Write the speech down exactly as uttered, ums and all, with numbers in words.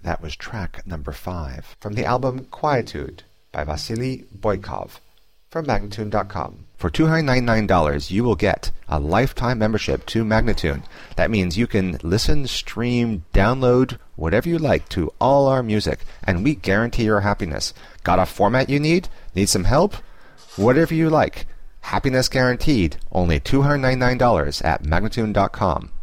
That was track number five from the album Quietude by Vasily Boykov from Magnatune dot com. For two hundred ninety-nine dollars, you will get a lifetime membership to Magnatune. That means you can listen, stream, download, whatever you like to all our music, and we guarantee your happiness. Got a format you need? Need some help? Whatever you like. Happiness guaranteed. Only two hundred ninety-nine dollars at Magnatune dot com.